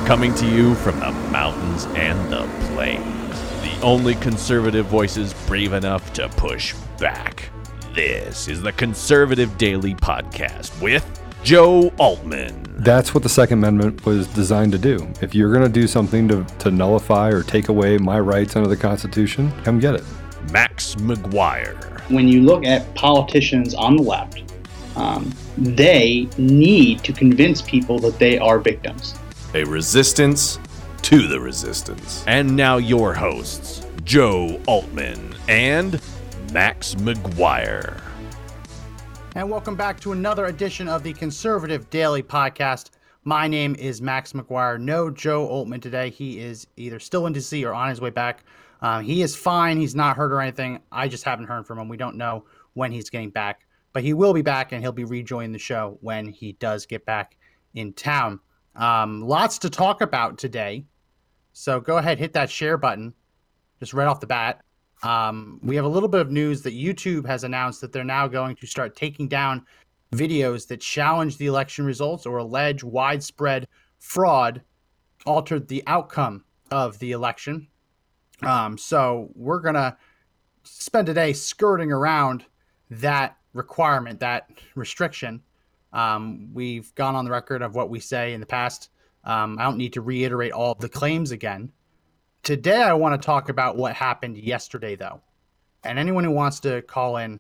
Coming to you from the mountains and the plains. The only conservative voices brave enough to push back. This is the Conservative Daily Podcast with Joe Altman. That's what the Second Amendment was designed to do. If you're going to do something to nullify or take away my rights under the Constitution, come get it. Max McGuire. When you look at politicians on the left, they need to convince people that they are victims. A resistance to the resistance. And now your hosts, Joe Altman and Max McGuire. And welcome back to another edition of the Conservative Daily Podcast. My name is Max McGuire. No Joe Altman today. He is either still in D.C. or on his way back. He is fine. He's not hurt or anything. I just haven't heard from him. We don't know when he's getting back. But he will be back, and he'll be rejoining the show when he does get back in town. Lots to talk about today. So go ahead, hit that share button just right off the bat. We have a little bit of news that YouTube has announced that they're now going to start taking down videos that challenge the election results or allege widespread fraud altered the outcome of the election. So we're going to spend today skirting around that requirement, that restriction. We've gone on the record of what we say in the past. I don't need to reiterate all of the claims again. Today, I want to talk about what happened yesterday, though. And anyone who wants to call in,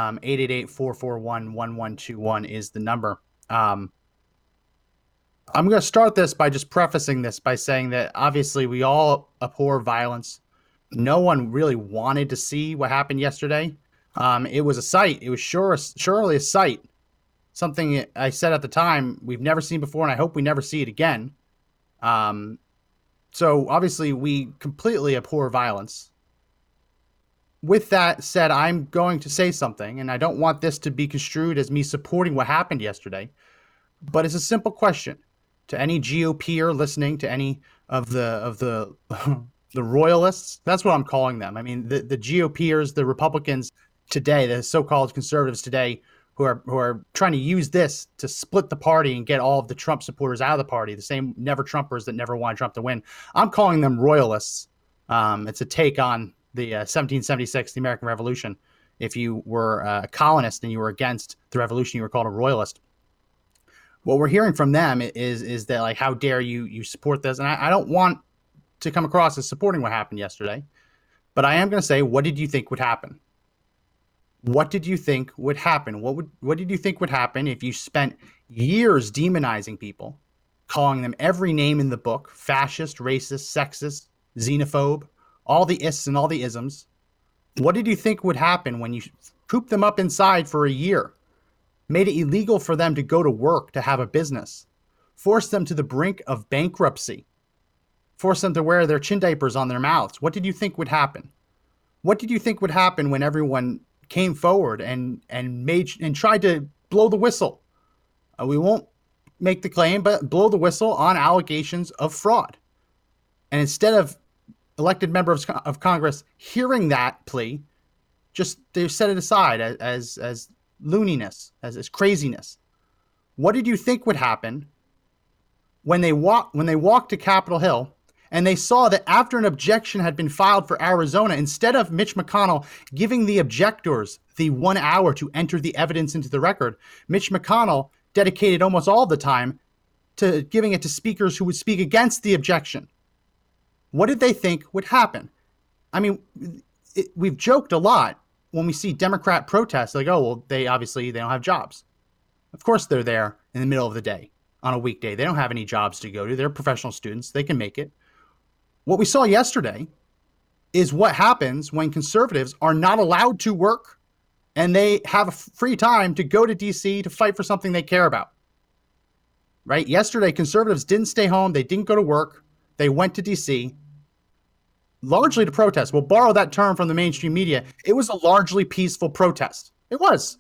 888-441-1121 is the number. I'm going to start this by just prefacing this by saying that obviously we all abhor violence. No one really wanted to see what happened yesterday. It was a sight. It was surely a sight. Something I said at the time we've never seen before, and I hope we never see it again. So obviously we completely abhor violence. With that said, I'm going to say something, and I don't want this to be construed as me supporting what happened yesterday, but it's a simple question to any GOPer listening, to any of the the royalists. That's what I'm calling them. I mean, the GOPers, the Republicans today, the so-called conservatives today, who are trying to use this to split the party and get all of the Trump supporters out of the party, the same never-Trumpers that never wanted Trump to win. I'm calling them royalists. It's a take on the 1776, the American Revolution. If you were a colonist and you were against the revolution, you were called a royalist. What we're hearing from them is that, like, how dare you support this? And I don't want to come across as supporting what happened yesterday, but I am going to say, what did you think would happen? What did you think would happen? What did you think would happen if you spent years demonizing people, calling them every name in the book, fascist, racist, sexist, xenophobe, all the ists and all the isms? What did you think would happen when you cooped them up inside for a year, made it illegal for them to go to work, to have a business, forced them to the brink of bankruptcy, forced them to wear their chin diapers on their mouths? What did you think would happen? What did you think would happen when everyone came forward and tried to blow the whistle? We won't make the claim, but blow the whistle on allegations of fraud. And instead of elected members of Congress hearing that plea, just they set it aside as looniness, as craziness. What did you think would happen when they walked to Capitol Hill and they saw that after an objection had been filed for Arizona, instead of Mitch McConnell giving the objectors the 1 hour to enter the evidence into the record, Mitch McConnell dedicated almost all the time to giving it to speakers who would speak against the objection? What did they think would happen? I mean, we've joked a lot when we see Democrat protests, like, oh, well, they don't have jobs. Of course they're there in the middle of the day on a weekday. They don't have any jobs to go to. They're professional students. They can make it. What we saw yesterday is what happens when conservatives are not allowed to work and they have free time to go to D.C. to fight for something they care about. Right? Yesterday, conservatives didn't stay home. They didn't go to work. They went to D.C. largely to protest. We'll borrow that term from the mainstream media. It was a largely peaceful protest. It was.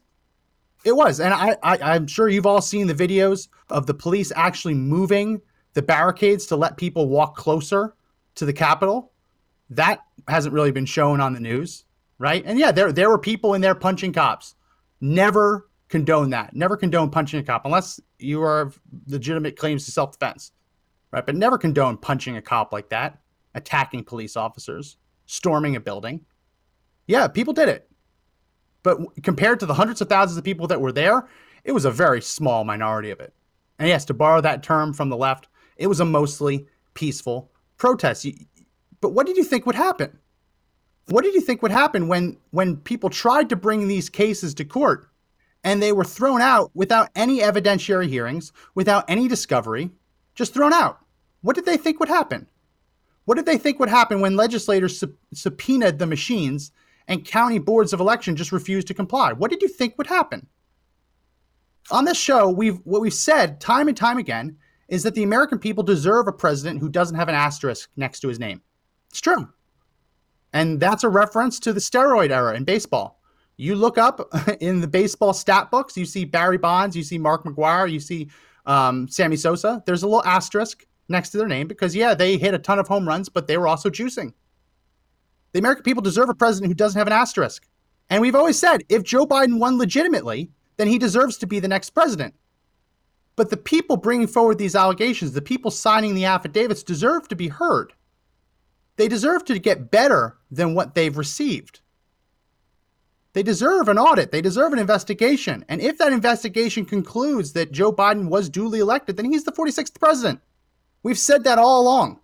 And I'm sure you've all seen the videos of the police actually moving the barricades to let people walk closer to the Capitol. That hasn't really been shown on the news, right? And yeah, there were people in there punching cops. Never condone that. Never condone punching a cop unless you are legitimate claims to self-defense. right? But never condone punching a cop like that, attacking police officers, storming a building. Yeah, people did it. But compared to the hundreds of thousands of people that were there, it was a very small minority of it. And yes, to borrow that term from the left, it was a mostly peaceful protest. But what did you think would happen? What did you think would happen when people tried to bring these cases to court and they were thrown out without any evidentiary hearings, without any discovery, just thrown out? What did they think would happen? What did they think would happen when legislators subpoenaed the machines and county boards of election just refused to comply? What did you think would happen? On this show, what we've said time and time again is that the American people deserve a president who doesn't have an asterisk next to his name. It's true. And that's a reference to the steroid era in baseball. You look up in the baseball stat books, you see Barry Bonds, you see Mark McGwire, you see Sammy Sosa. There's a little asterisk next to their name because, yeah, they hit a ton of home runs, but they were also juicing. The American people deserve a president who doesn't have an asterisk. And we've always said, if Joe Biden won legitimately, then he deserves to be the next president. But the people bringing forward these allegations, the people signing the affidavits, deserve to be heard. They deserve to get better than what they've received. They deserve an audit. They deserve an investigation. And if that investigation concludes that Joe Biden was duly elected, then he's the 46th president. We've said that all along.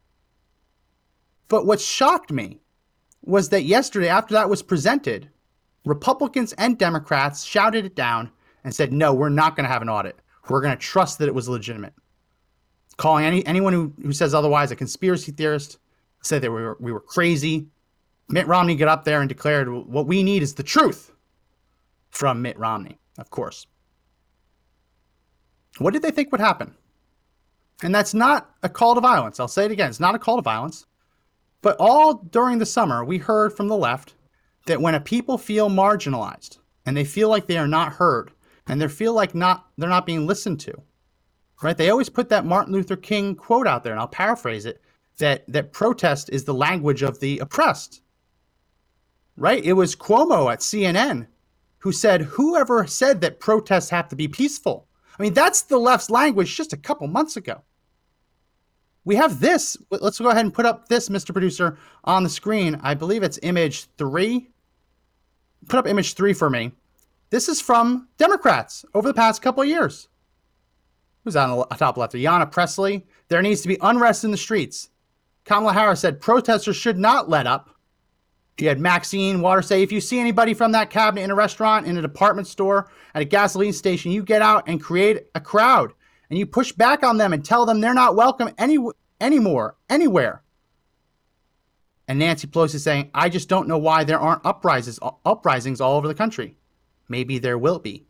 But what shocked me was that yesterday, after that was presented, Republicans and Democrats shouted it down and said, no, we're not going to have an audit. We're going to trust that it was legitimate. Calling anyone who says otherwise a conspiracy theorist, said that we were crazy. Mitt Romney got up there and declared what we need is the truth from Mitt Romney, of course. What did they think would happen? And that's not a call to violence. I'll say it again. It's not a call to violence. But all during the summer, we heard from the left that when a people feel marginalized and they feel like they are not heard and they feel like they're not being listened to, right? They always put that Martin Luther King quote out there, and I'll paraphrase it, that protest is the language of the oppressed, right? It was Cuomo at CNN who said, whoever said that protests have to be peaceful? I mean, that's the left's language just a couple months ago. We have this. Let's go ahead and put up this, Mr. Producer, on the screen. I believe it's image 3. Put up image 3 for me. This is from Democrats over the past couple of years. Who's on the top left? Ayanna Pressley. There needs to be unrest in the streets. Kamala Harris said protesters should not let up. You had Maxine Waters say, if you see anybody from that cabinet in a restaurant, in a department store, at a gasoline station, you get out and create a crowd. And you push back on them and tell them they're not welcome anymore, anywhere. And Nancy Pelosi saying, I just don't know why there aren't uprisings all over the country. Maybe there will be.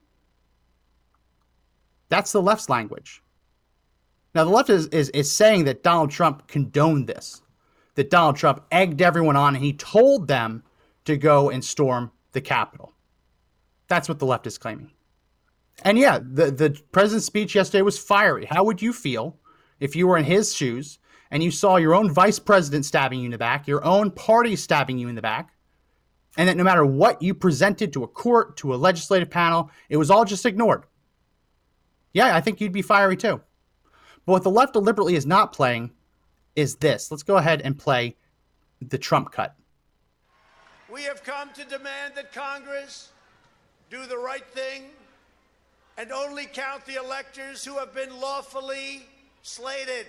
That's the left's language. Now, the left is saying that Donald Trump condoned this, that Donald Trump egged everyone on and he told them to go and storm the Capitol. That's what the left is claiming. And yeah, the president's speech yesterday was fiery. How would you feel if you were in his shoes and you saw your own vice president stabbing you in the back, your own party stabbing you in the back, and that no matter what you presented to a court, to a legislative panel, it was all just ignored? Yeah, I think you'd be fiery too. But what the left deliberately is not playing is this. Let's go ahead and play the Trump cut. We have come to demand that Congress do the right thing and only count the electors who have been lawfully slated.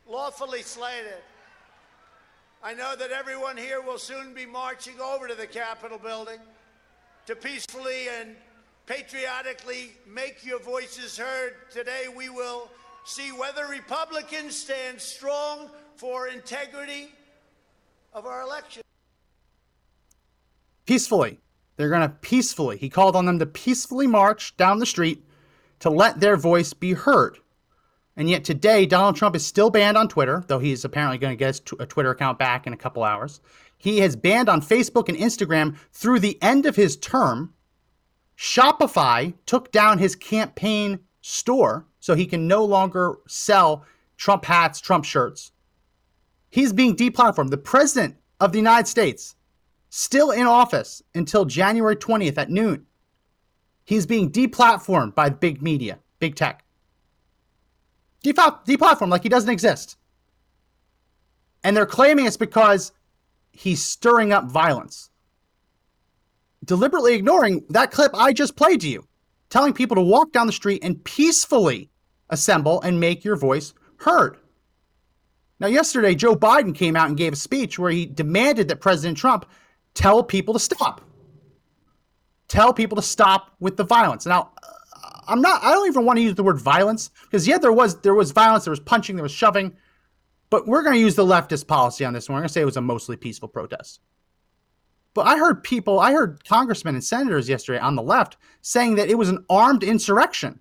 I know that everyone here will soon be marching over to the Capitol building to peacefully and patriotically make your voices heard. Today we will see whether Republicans stand strong for integrity of our election. Peacefully. They're going to peacefully. He called on them to peacefully march down the street to let their voice be heard. And yet today, Donald Trump is still banned on Twitter, though he's apparently going to get his a Twitter account back in a couple hours. He has banned on Facebook and Instagram through the end of his term. Shopify took down his campaign store so he can no longer sell Trump hats, Trump shirts. He's being deplatformed. The president of the United States, still in office until January 20th at noon. He's being deplatformed by big media, big tech. Deplatformed like he doesn't exist. And they're claiming it's because he's stirring up violence. Deliberately ignoring that clip I just played to you, telling people to walk down the street and peacefully assemble and make your voice heard. Now, yesterday, Joe Biden came out and gave a speech where he demanded that President Trump tell people to stop. Tell people to stop with the violence. Now, I don't even want to use the word violence, because there was violence, there was punching, there was shoving, but we're going to use the leftist policy on this one. We're going to say it was a mostly peaceful protest. But I heard congressmen and senators yesterday on the left saying that it was an armed insurrection.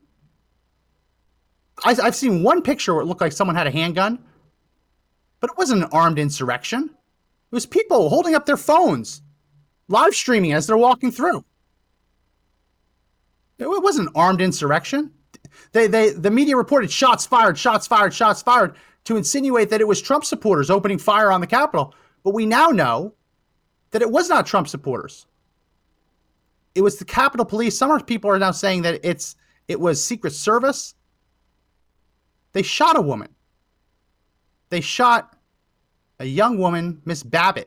I've seen one picture where it looked like someone had a handgun, but it wasn't an armed insurrection. It was people holding up their phones, live streaming as they're walking through. It wasn't an armed insurrection. The media reported shots fired to insinuate that it was Trump supporters opening fire on the Capitol. But we now know that it was not Trump supporters. It was the Capitol Police. Some people are now saying that it was Secret Service. They shot a woman. They shot a young woman, Miss Babbitt,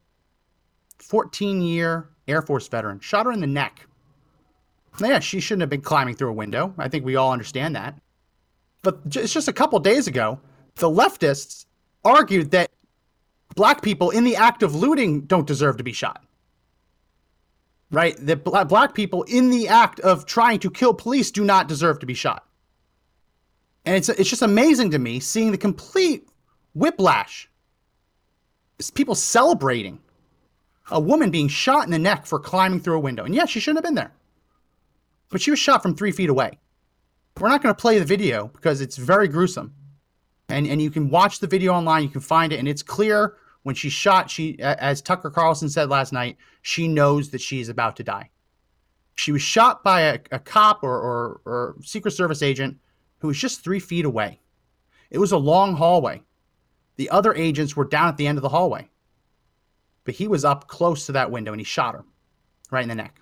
14-year Air Force veteran. Shot her in the neck. Yeah, she shouldn't have been climbing through a window. I think we all understand that. But it's just a couple days ago, the leftists argued that black people in the act of looting don't deserve to be shot. Right? That black people in the act of trying to kill police do not deserve to be shot. And it's just amazing to me seeing the complete whiplash. It's people celebrating a woman being shot in the neck for climbing through a window. And yeah, she shouldn't have been there. But she was shot from 3 feet away. We're not going to play the video because it's very gruesome. And you can watch the video online. You can find it. And it's clear when she's shot, as Tucker Carlson said last night, she knows that she's about to die. She was shot by a cop or Secret Service agent who was just 3 feet away. It was a long hallway. The other agents were down at the end of the hallway. But he was up close to that window and he shot her right in the neck.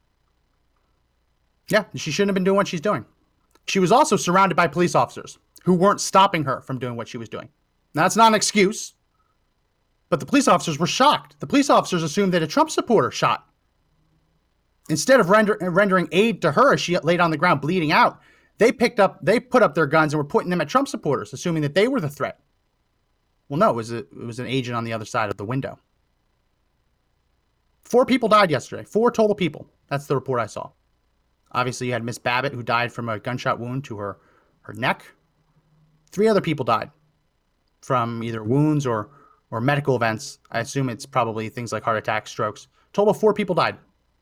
Yeah, she shouldn't have been doing what she's doing. She was also surrounded by police officers who weren't stopping her from doing what she was doing. Now, that's not an excuse, but the police officers were shocked. The police officers assumed that a Trump supporter shot. Instead of rendering aid to her as she laid on the ground bleeding out, they put up their guns and were pointing them at Trump supporters, assuming that they were the threat. Well, no, it was an agent on the other side of the window. 4 people died yesterday. 4 total people. That's the report I saw. Obviously, you had Miss Babbitt, who died from a gunshot wound to her neck. 3 other people died from either wounds or medical events. I assume it's probably things like heart attacks, strokes. Total 4 people died.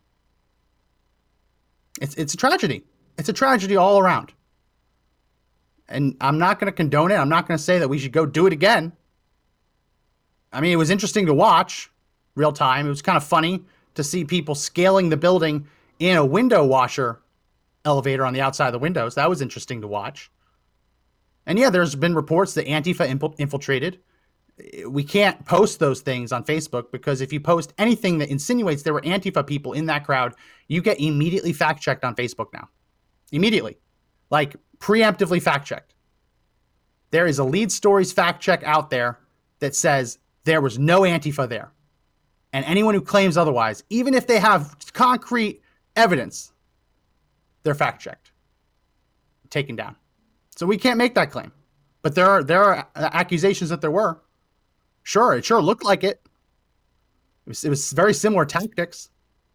It's a tragedy. It's a tragedy all around. And I'm not going to condone it. I'm not going to say that we should go do it again. I mean, it was interesting to watch real time. It was kind of funny to see people scaling the building in a window washer elevator on the outside of the windows. That was interesting to watch. And yeah, there's been reports that Antifa infiltrated. We can't post those things on Facebook because if you post anything that insinuates there were Antifa people in that crowd, you get immediately fact-checked on Facebook now. Immediately. Like, preemptively fact-checked. There is a Lead Stories fact-check out there that says there was no Antifa there. And anyone who claims otherwise, even if they have concrete evidence, they're fact-checked, taken down. So we can't make that claim. But there are accusations that there were. Sure, it sure looked like it. It was very similar tactics.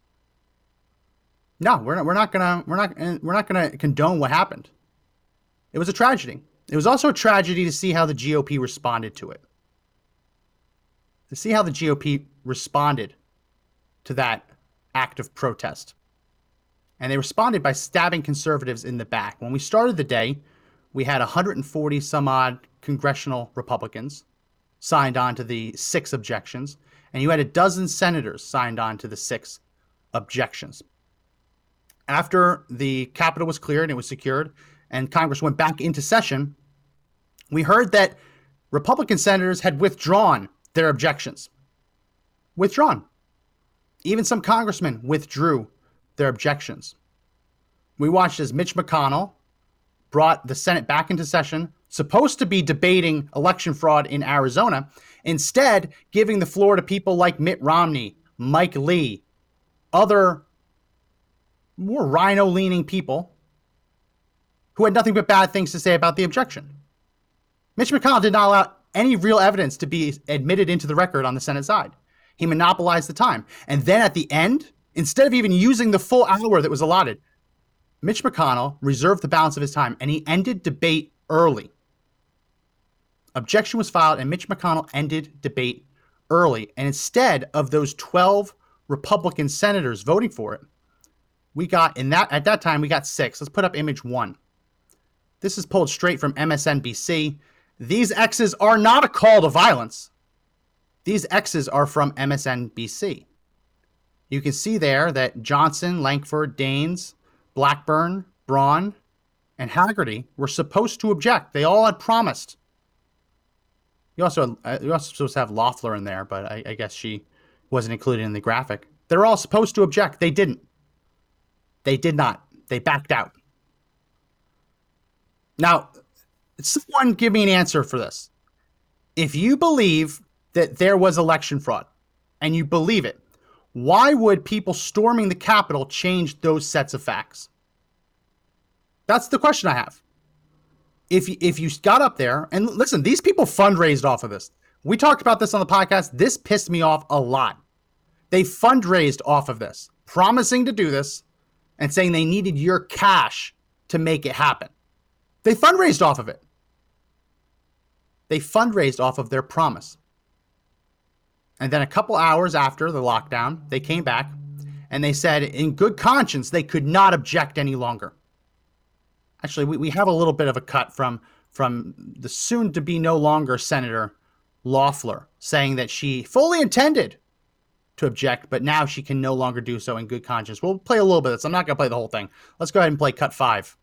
No, we're not gonna condone what happened. It was a tragedy. It was also a tragedy to see how the GOP responded to it. To see how the GOP responded to that act of protest. And they responded by stabbing conservatives in the back. When we started the day, we had 140 some odd congressional Republicans signed on to the 6 objections, and you had a dozen senators signed on to the 6 objections. After the Capitol was cleared and it was secured, and Congress went back into session, we heard that Republican senators had withdrawn their objections. Withdrawn. Even some congressmen withdrew their objections. We watched as Mitch McConnell brought the Senate back into session supposed to be debating election fraud in Arizona, instead giving the floor to people like Mitt Romney, Mike Lee, other more rhino-leaning people who had nothing but bad things to say about the objection. Mitch McConnell did not allow any real evidence to be admitted into the record on the Senate side. He monopolized the time. And then at the end, instead of even using the full hour that was allotted, Mitch McConnell reserved the balance of his time and he ended debate early. Objection was filed and Mitch McConnell ended debate early. And instead of those 12 Republican senators voting for it, we got at that time, we got 6. Let's put up image 1. This is pulled straight from MSNBC. These X's are not a call to violence. These X's are from MSNBC. You can see there that Johnson, Lankford, Daines, Blackburn, Braun, and Haggerty were supposed to object. They all had promised. You're also supposed to have Loeffler in there, but I guess she wasn't included in the graphic. They're all supposed to object. They didn't. They did not. They backed out. Now, someone give me an answer for this. If you believe that there was election fraud, and you believe it, why would people storming the Capitol change those sets of facts? That's the question I have. If you got up there, and listen, these people fundraised off of this. We talked about this on the podcast. This pissed me off a lot. They fundraised off of this, promising to do this and saying they needed your cash to make it happen. They fundraised off of it. They fundraised off of their promise. And then a couple hours after the lockdown, they came back and they said in good conscience they could not object any longer. Actually, we have a little bit of a cut from the soon-to-be no longer Senator Loeffler saying that she fully intended to object, but now she can no longer do so in good conscience. We'll play a little bit of this. I'm not going to play the whole thing. Let's go ahead and play cut 5.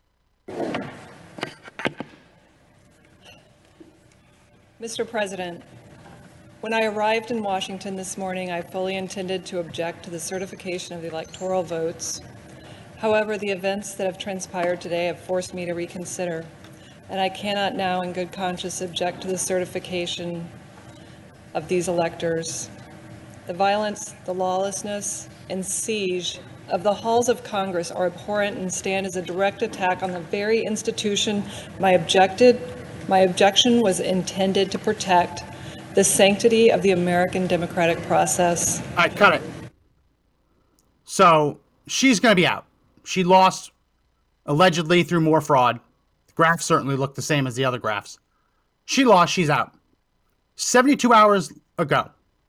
Mr. President, when I arrived in Washington this morning, I fully intended to object to the certification of the electoral votes. However, the events that have transpired today have forced me to reconsider, and I cannot now in good conscience object to the certification of these electors. The violence, the lawlessness, and siege of the halls of Congress are abhorrent and stand as a direct attack on the very institution my objection was intended to protect, the sanctity of the American democratic process. All right, cut it. So she's going to be out. She lost allegedly through more fraud. The graphs certainly look the same as the other graphs. She lost. She's out. 72 hours ago.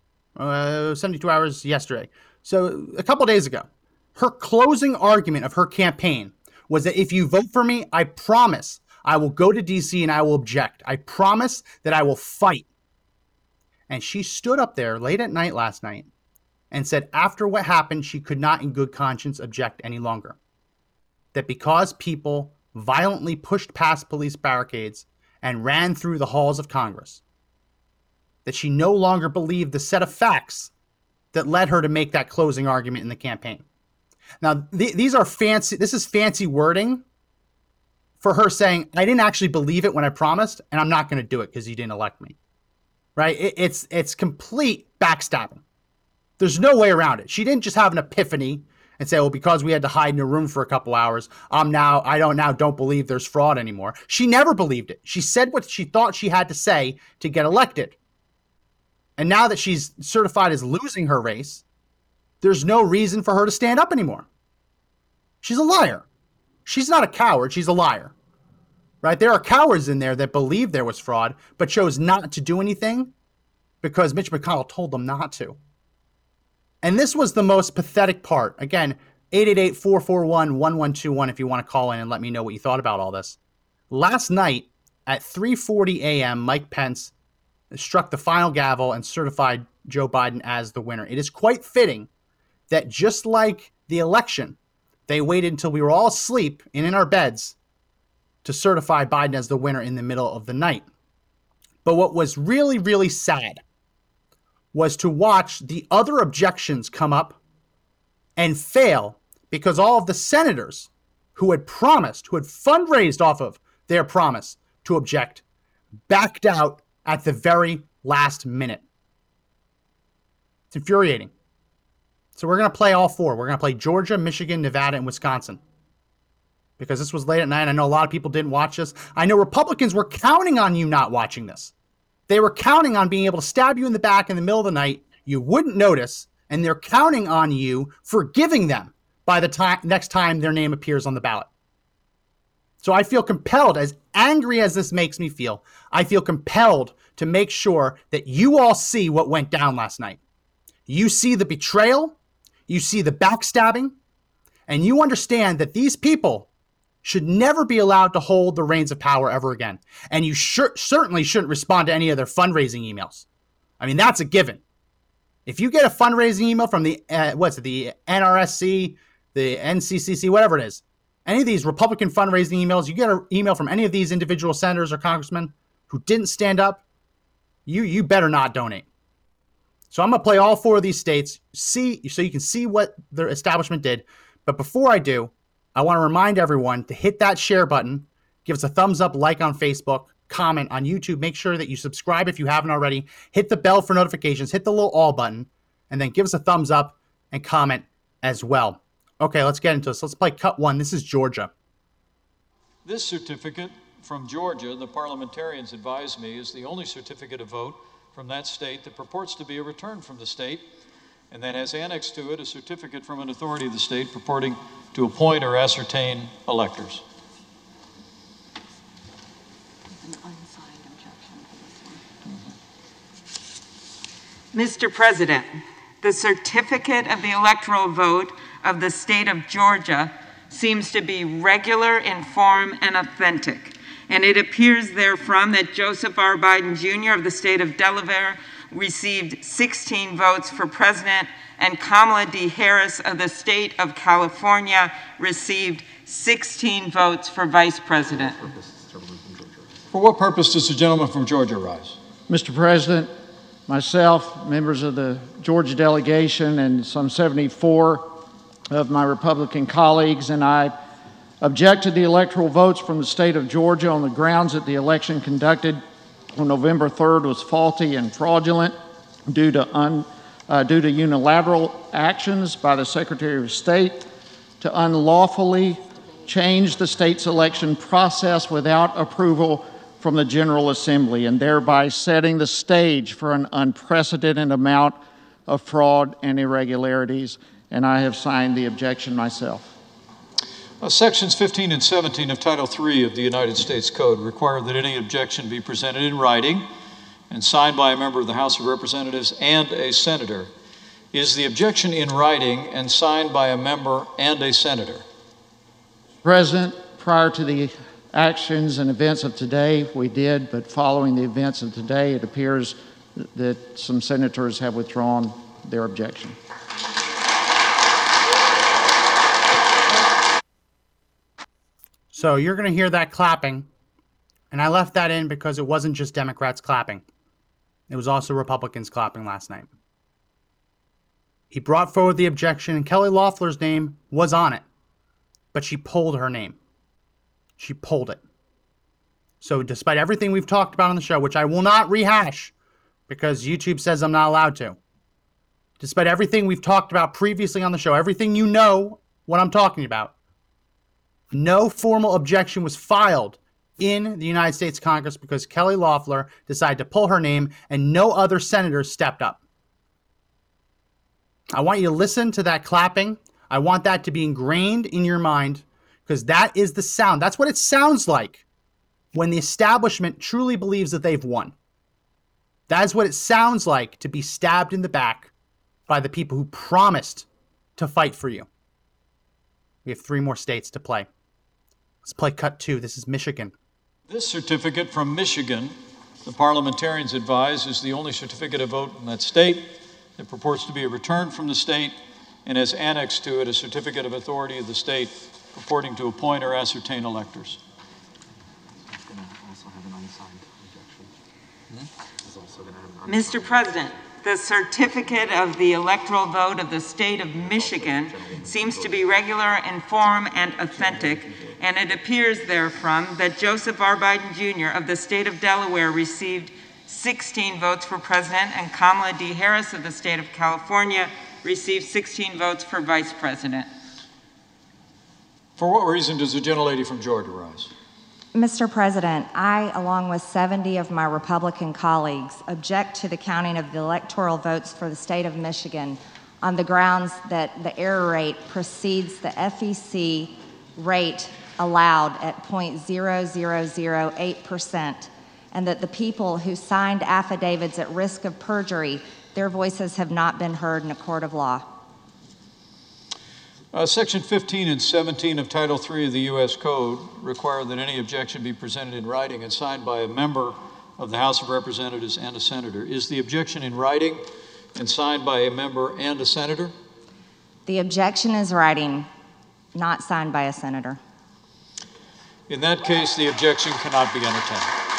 72 hours yesterday. So a couple days ago, her closing argument of her campaign was that if you vote for me, I promise I will go to D.C. and I will object. I promise that I will fight. And she stood up there late at night last night and said after what happened, she could not in good conscience object any longer. That because people violently pushed past police barricades and ran through the halls of Congress, that she no longer believed the set of facts that led her to make that closing argument in the campaign. Now, these are fancy. This is fancy wording for her saying, I didn't actually believe it when I promised, and I'm not going to do it because you didn't elect me. Right? It's complete backstabbing. There's no way around it. She didn't just have an epiphany and say, well, because we had to hide in a room for a couple hours, I don't believe there's fraud anymore. She never believed it. She said what she thought she had to say to get elected. And now that she's certified as losing her race, there's no reason for her to stand up anymore. She's a liar. She's not a coward. She's a liar. Right? There are cowards in there that believe there was fraud, but chose not to do anything because Mitch McConnell told them not to. And this was the most pathetic part. Again, 888-441-1121 if you want to call in and let me know what you thought about all this. Last night at 3:40 a.m., Mike Pence struck the final gavel and certified Joe Biden as the winner. It is quite fitting that just like the election, they waited until we were all asleep and in our beds to certify Biden as the winner in the middle of the night. But what was really, really sad was to watch the other objections come up and fail because all of the senators who had promised, who had fundraised off of their promise to object, backed out at the very last minute. It's infuriating. So we're going to play all four. We're going to play Georgia, Michigan, Nevada, and Wisconsin. Because this was late at night. I know a lot of people didn't watch this. I know Republicans were counting on you not watching this. They were counting on being able to stab you in the back in the middle of the night. You wouldn't notice, and they're counting on you forgiving them by the next time their name appears on the ballot. So I feel compelled, as angry as this makes me feel, I feel compelled to make sure that you all see what went down last night. You see the betrayal, you see the backstabbing, and you understand that these people should never be allowed to hold the reins of power ever again. And you certainly shouldn't respond to any of their fundraising emails. I mean, that's a given. If you get a fundraising email from the NRSC, the NCCC, whatever it is, any of these Republican fundraising emails, you get an email from any of these individual senators or congressmen who didn't stand up, you better not donate. So I'm going to play all four of these states, so you can see what their establishment did. But before I do, I want to remind everyone to hit that share button, give us a thumbs up, like on Facebook, comment on YouTube. Make sure that you subscribe if you haven't already. Hit the bell for notifications, hit the little all button, and then give us a thumbs up and comment as well. Okay, let's get into this. Let's play cut one. This is Georgia. This certificate from Georgia, the parliamentarians advise me, is the only certificate of vote from that state that purports to be a return from the state, and that has annexed to it a certificate from an authority of the state purporting to appoint or ascertain electors. Mr. President, the certificate of the electoral vote of the state of Georgia seems to be regular in form and authentic, and it appears therefrom that Joseph R. Biden Jr. of the state of Delaware received 16 votes for president, and Kamala D. Harris of the state of California received 16 votes for vice president. For what purpose does the gentleman from Georgia rise? Mr. President, myself, members of the Georgia delegation, and some 74 of my Republican colleagues, and I object to the electoral votes from the state of Georgia on the grounds that the election conducted on November 3rd was faulty and fraudulent due to unilateral actions by the Secretary of State to unlawfully change the state's election process without approval from the General Assembly, and thereby setting the stage for an unprecedented amount of fraud and irregularities. And I have signed the objection myself. Sections 15 and 17 of Title III of the United States Code require that any objection be presented in writing and signed by a member of the House of Representatives and a senator. Is the objection in writing and signed by a member and a senator? President, prior to the actions and events of today, we did, but following the events of today, it appears that some senators have withdrawn their objection. So you're going to hear that clapping, and I left that in because it wasn't just Democrats clapping. It was also Republicans clapping last night. He brought forward the objection, and Kelly Loeffler's name was on it, but she pulled her name. She pulled it. So despite everything we've talked about on the show, which I will not rehash because YouTube says I'm not allowed to, despite everything we've talked about previously on the show, everything you know what I'm talking about, no formal objection was filed in the United States Congress because Kelly Loeffler decided to pull her name and no other senators stepped up. I want you to listen to that clapping. I want that to be ingrained in your mind because that is the sound. That's what it sounds like when the establishment truly believes that they've won. That is what it sounds like to be stabbed in the back by the people who promised to fight for you. We have 3 more states to play. Let's play cut 2. This is Michigan. This certificate from Michigan, the parliamentarians advise, is the only certificate of vote in that state that purports to be a return from the state and has annexed to it a certificate of authority of the state purporting to appoint or ascertain electors. Mr. President, the certificate of the electoral vote of the state of Michigan seems to be regular in form and authentic, and it appears therefrom that Joseph R. Biden Jr. of the state of Delaware received 16 votes for president, and Kamala D. Harris of the state of California received 16 votes for vice president. For what reason does the gentlelady from Georgia rise? Mr. President, I, along with 70 of my Republican colleagues, object to the counting of the electoral votes for the state of Michigan on the grounds that the error rate precedes the FEC rate allowed at 0.0008%, and that the people who signed affidavits at risk of perjury, their voices have not been heard in a court of law. Section 15 and 17 of Title III of the U.S. Code require that any objection be presented in writing and signed by a member of the House of Representatives and a senator. Is the objection in writing and signed by a member and a senator? The objection is writing, not signed by a senator. In that case, the objection cannot be entertained.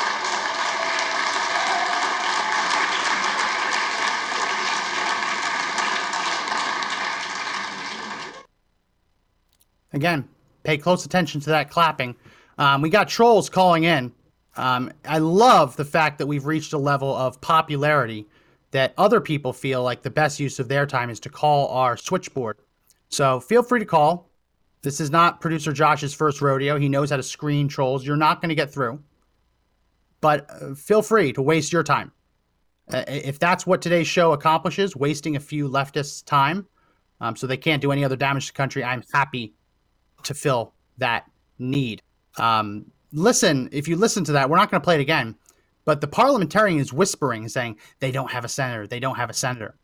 Again, pay close attention to that clapping. We got trolls calling in. I love the fact that we've reached a level of popularity that other people feel like the best use of their time is to call our switchboard. So feel free to call. This is not producer Josh's first rodeo. He knows how to screen trolls. You're not going to get through. But feel free to waste your time. If that's what today's show accomplishes, wasting a few leftists' time so they can't do any other damage to the country, I'm happy to fill that need. Listen, if you listen to that, we're not going to play it again, but the parliamentarian is whispering, saying they don't have a senator. They don't have a senator.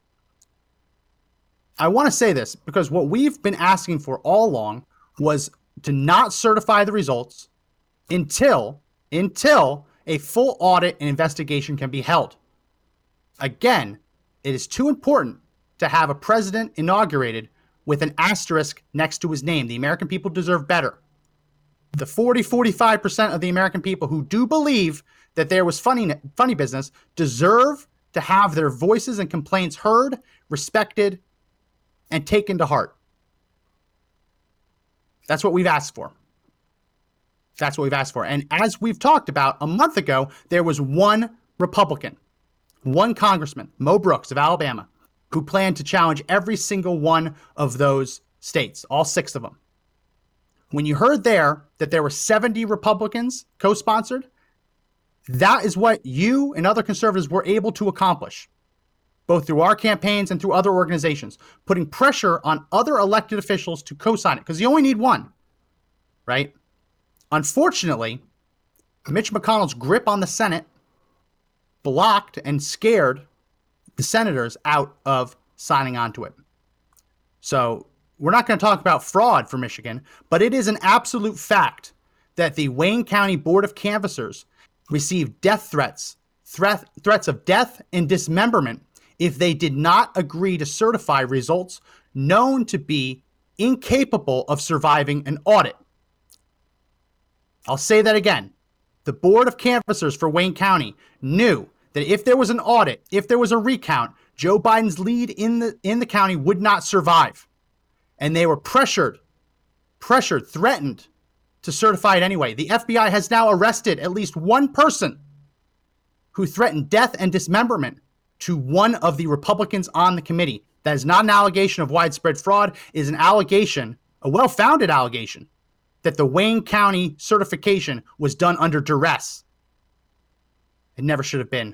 I want to say this because what we've been asking for all along was to not certify the results until a full audit and investigation can be held. Again, it is too important to have a president inaugurated with an asterisk next to his name. The American people deserve better. The 45% of the American people who do believe that there was funny business deserve to have their voices and complaints heard, respected, and taken to heart. That's what we've asked for. That's what we've asked for. And as we've talked about a month ago, there was one Republican, one congressman, Mo Brooks of Alabama, who planned to challenge every single one of those states, all 6 of them. When you heard there that there were 70 Republicans co-sponsored, that is what you and other conservatives were able to accomplish, both through our campaigns and through other organizations, putting pressure on other elected officials to co-sign it, because you only need one, right? Unfortunately, Mitch McConnell's grip on the Senate blocked and scared the senators out of signing on to it. So we're not going to talk about fraud for Michigan, but it is an absolute fact that the Wayne County Board of Canvassers received death threats of death and dismemberment if they did not agree to certify results known to be incapable of surviving an audit. I'll say that again. The Board of Canvassers for Wayne County knew that if there was an audit, if there was a recount, Joe Biden's lead in the county would not survive. And they were pressured, threatened to certify it anyway. The FBI has now arrested at least one person who threatened death and dismemberment to one of the Republicans on the committee. That is not an allegation of widespread fraud. It is an allegation, a well-founded allegation, that the Wayne County certification was done under duress. It never should have been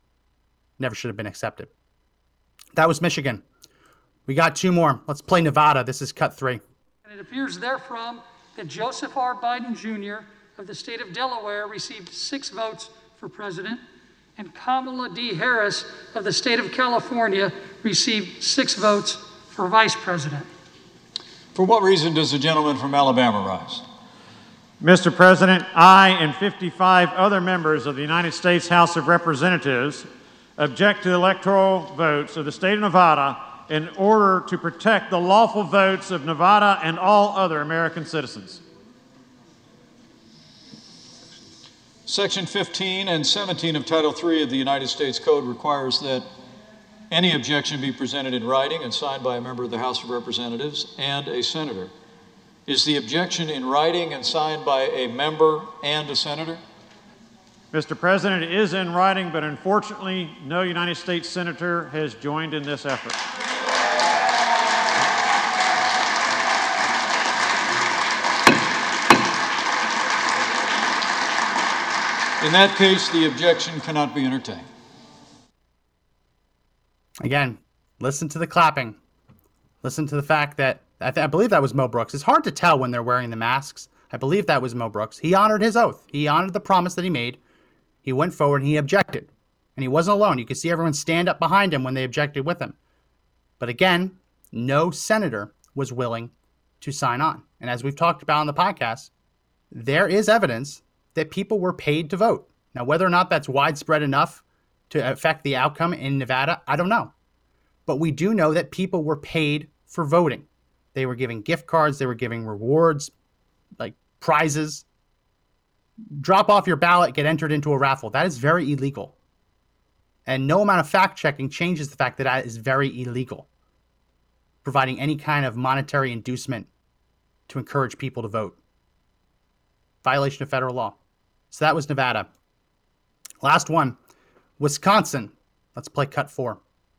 accepted. That was Michigan. We got 2 more. Let's play Nevada. This is cut 3. And it appears therefrom that Joseph R. Biden Jr. of the state of Delaware received 6 votes for president, and Kamala D. Harris of the state of California received 6 votes for vice president. For what reason does the gentleman from Alabama rise? Mr. President, I and 55 other members of the United States House of Representatives object to the electoral votes of the state of Nevada in order to protect the lawful votes of Nevada and all other American citizens. Section 15 and 17 of Title III of the United States Code requires that any objection be presented in writing and signed by a member of the House of Representatives and a senator. Is the objection in writing and signed by a member and a senator? Mr. President, it is in writing, but unfortunately, no United States Senator has joined in this effort. In that case, the objection cannot be entertained. Again, listen to the clapping. Listen to the fact that I believe that was Mo Brooks. It's hard to tell when they're wearing the masks. I believe that was Mo Brooks. He honored his oath. He honored the promise that he made. He went forward and he objected. And he wasn't alone. You could see everyone stand up behind him when they objected with him. But again, no senator was willing to sign on. And as we've talked about on the podcast, there is evidence that people were paid to vote. Now, whether or not that's widespread enough to affect the outcome in Nevada, I don't know. But we do know that people were paid for voting. They were giving gift cards. They were giving rewards, like prizes. Drop off your ballot, get entered into a raffle. That is very illegal. And no amount of fact checking changes the fact that that is very illegal. Providing any kind of monetary inducement to encourage people to vote. Violation of federal law. So that was Nevada. Last one, Wisconsin. Let's play cut 4.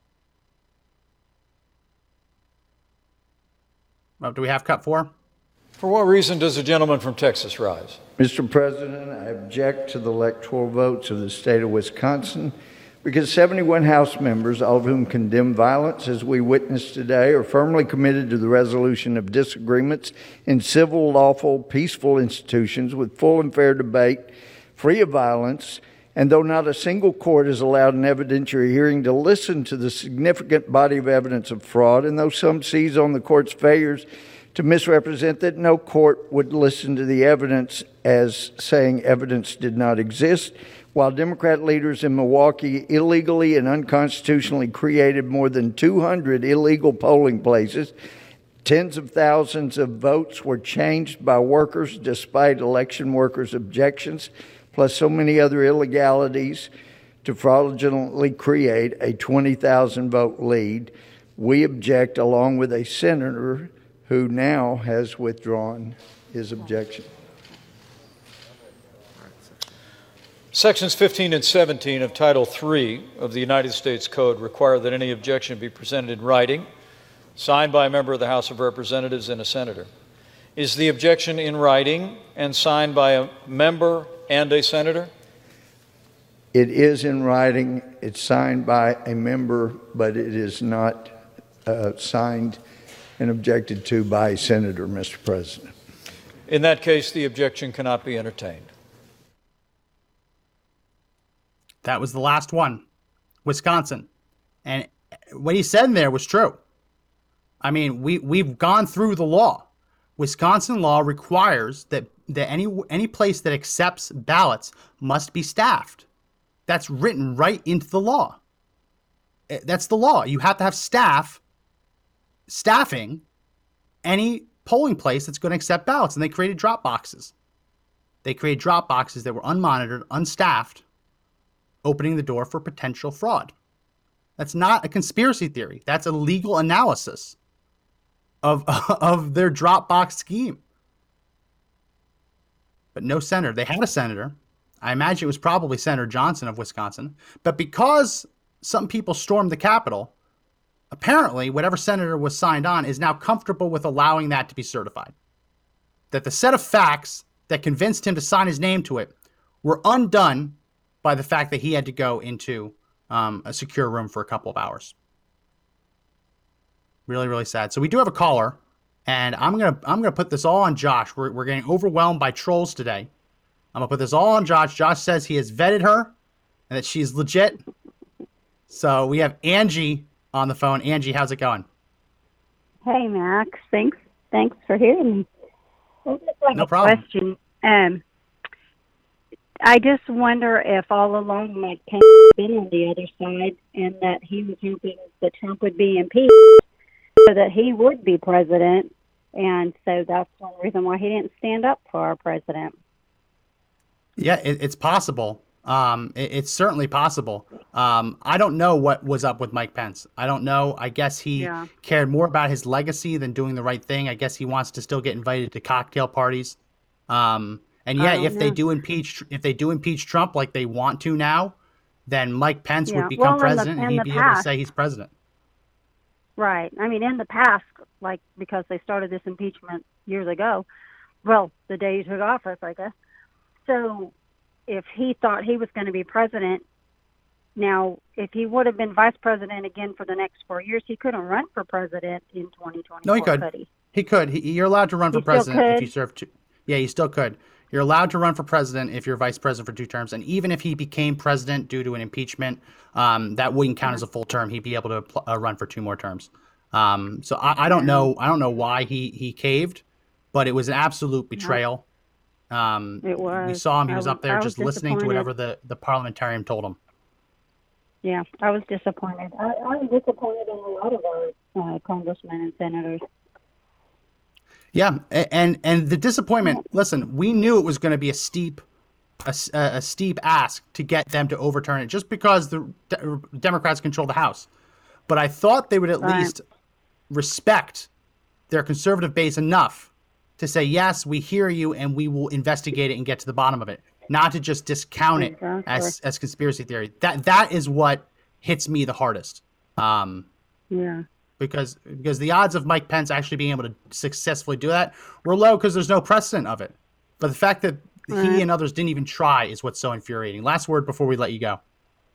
Oh, do we have cut 4? For what reason does the gentleman from Texas rise? Mr. President, I object to the electoral votes of the state of Wisconsin because 71 House members, all of whom condemn violence as we witnessed today, are firmly committed to the resolution of disagreements in civil, lawful, peaceful institutions with full and fair debate, free of violence, and though not a single court is allowed an evidentiary hearing to listen to the significant body of evidence of fraud, and though some seize on the court's failures to misrepresent that, no court would listen to the evidence as saying evidence did not exist, while Democrat leaders in Milwaukee illegally and unconstitutionally created more than 200 illegal polling places. Tens of thousands of votes were changed by workers despite election workers' objections, plus so many other illegalities to fraudulently create a 20,000 vote lead. We object, along with a senator who now has withdrawn his objection. Sections 15 and 17 of Title III of the United States Code require that any objection be presented in writing, signed by a member of the House of Representatives and a senator. Is the objection in writing and signed by a member and a senator? It is in writing. It's signed by a member, but it is not signed and objected to by a senator, Mr. President. In that case, the objection cannot be entertained. That was the last one, Wisconsin. And what he said in there was true. I mean, we've gone through the law. Wisconsin law requires that any place that accepts ballots must be staffed. That's written right into the law. That's the law. You have to have staffing any polling place that's going to accept ballots. And they created drop boxes. They created drop boxes that were unmonitored, unstaffed, opening the door for potential fraud. That's not a conspiracy theory. That's a legal analysis of their drop box scheme. But no senator. They had a senator. I imagine it was probably Senator Johnson of Wisconsin. But because some people stormed the Capitol, apparently whatever senator was signed on is now comfortable with allowing that to be certified. That the set of facts that convinced him to sign his name to it were undone by the fact that he had to go into a secure room for a couple of hours. Really, really sad. So we do have a caller, and I'm gonna put this all on Josh. We're getting overwhelmed by trolls today. I'm gonna put this all on Josh. Josh says he has vetted her and that she's legit. So we have Angie on the phone. Angie, how's it going? Hey, Max. Thanks for hearing me. No problem. Question. I just wonder if all along Mike Pence has been on the other side and that he was hoping that Trump would be impeached so that he would be president. And so that's one reason why he didn't stand up for our president. Yeah, it's possible. It's certainly possible. I don't know what was up with Mike Pence. I don't know. I guess he cared more about his legacy than doing the right thing. I guess he wants to still get invited to cocktail parties. And yeah, if they do impeach Trump like they want to now, then Mike Pence would become president and he'd be able to say he's president. Right. I mean, in the past, like, because they started this impeachment years ago, well, the day he took office, I guess. So if he thought he was going to be president, now, if he would have been vice president again for the next 4 years, he couldn't run for president in 2024. No, he could. He could. You're allowed to run for president if you serve two. Yeah, you still could. You're allowed to run for president if you're vice president for 2 terms. And even if he became president due to an impeachment, that wouldn't count as a full term. He'd be able to run for 2 more terms. So I don't know. I don't know why he caved, but it was an absolute betrayal. It was. We saw him. He was up there just listening to whatever the parliamentarian told him. Yeah, I was disappointed. I'm disappointed in a lot of our congressmen and senators. Yeah, and the disappointment. Listen, we knew it was going to be a steep ask to get them to overturn it, just because the Democrats control the House. But I thought they would at least respect their conservative base enough to say, yes, we hear you, and we will investigate it and get to the bottom of it. Not to just discount it as conspiracy theory. That is what hits me the hardest. Yeah. Because the odds of Mike Pence actually being able to successfully do that were low because there's no precedent of it. But the fact that he and others didn't even try is what's so infuriating. Last word before we let you go.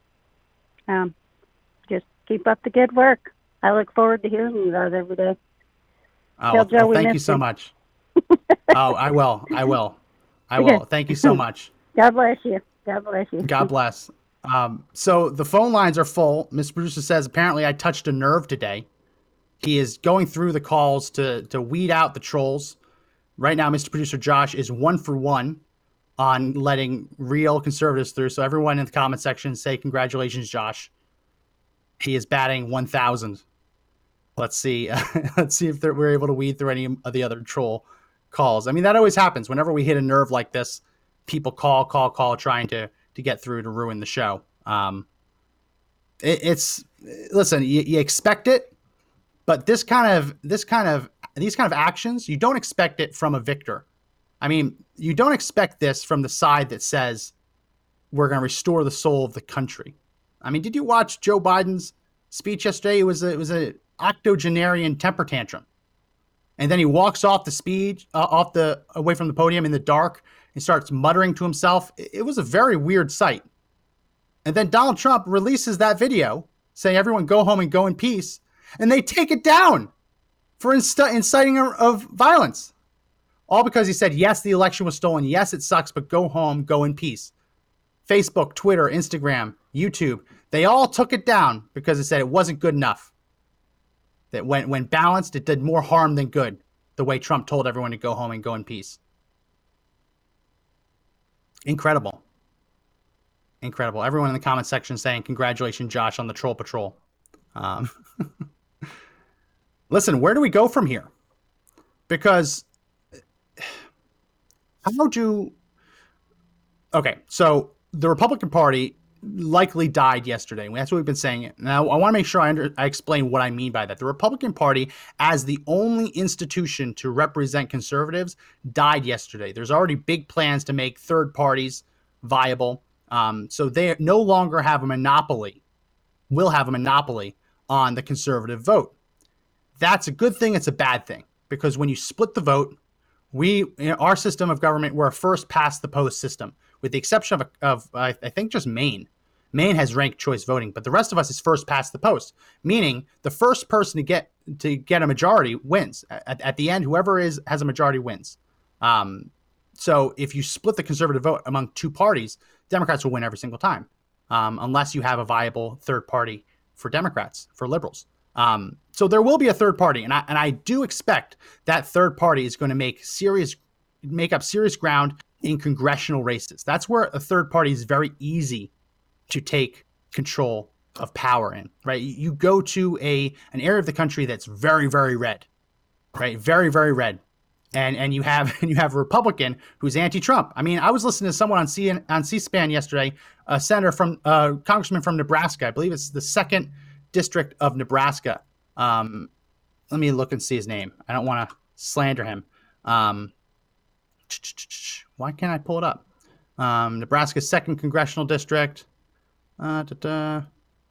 Just keep up the good work. I look forward to hearing you guys every day. Oh, well, thank you so much. Oh, I will. Thank you so much. God bless you. God bless you. God bless. So the phone lines are full. Mr. Producer says, apparently I touched a nerve today. He is going through the calls to weed out the trolls. Right now, Mr. Producer Josh is 1 for 1 on letting real conservatives through. So everyone in the comment section say congratulations, Josh. He is batting 1,000. Let's see. Let's see if we're able to weed through any of the other troll calls. I mean, that always happens. Whenever we hit a nerve like this, people call, trying to get through to ruin the show. Listen, you expect it. But these kind of actions, you don't expect it from a victor. I mean, you don't expect this from the side that says we're going to restore the soul of the country. I mean, did you watch Joe Biden's speech yesterday? It was a octogenarian temper tantrum, and then he walks off the speech, away from the podium in the dark, and starts muttering to himself. It was a very weird sight. And then Donald Trump releases that video saying, "Everyone go home and go in peace." And they take it down for inciting of violence. All because he said, yes, the election was stolen. Yes, it sucks, but go home, go in peace. Facebook, Twitter, Instagram, YouTube, they all took it down because it said it wasn't good enough. That when balanced, it did more harm than good, the way Trump told everyone to go home and go in peace. Incredible. Incredible. Everyone in the comment section saying, congratulations, Josh, on the Troll Patrol. Listen, where do we go from here? Because so the Republican Party likely died yesterday. That's what we've been saying. Now, I want to make sure I explain what I mean by that. The Republican Party, as the only institution to represent conservatives, died yesterday. There's already big plans to make third parties viable. So they no longer have a monopoly, will have a monopoly on the conservative vote. That's a good thing. It's a bad thing, because when you split the vote, in our system of government, we're a first past the post system, with the exception of I think just Maine. Maine has ranked choice voting, but the rest of us is first past the post, meaning the first person to get a majority wins. At the end, whoever has a majority wins. So if you split the conservative vote among 2 parties, Democrats will win every single time, unless you have a viable third party for Democrats, for liberals. So there will be a third party, and I do expect that third party is going to make up serious ground in congressional races. That's where a third party is very easy to take control of power in, right? You go to an area of the country that's very, very red, right? Very, very red. and you have a Republican who's anti-Trump. I mean, I was listening to someone on C-SPAN yesterday, a senator from congressman from Nebraska. I believe it's the 2nd district of Nebraska. Let me look and see his name. I don't want to slander him. Why can't I pull it up? Nebraska's 2nd congressional district. Don